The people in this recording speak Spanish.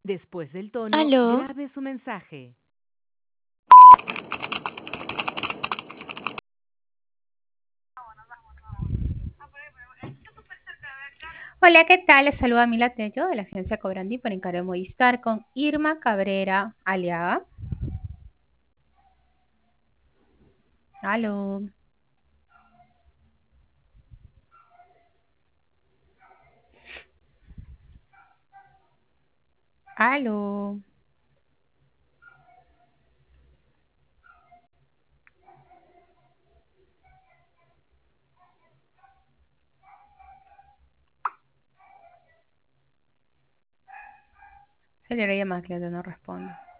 Después del tono, Aló, grabe su mensaje. Hola, ¿qué tal? Les saluda Mila Tello de la agencia Cobrandi por encargo de Movistar con Irma Cabrera Aliaga. Aló. Aló. Se le llamada, cliente no responde.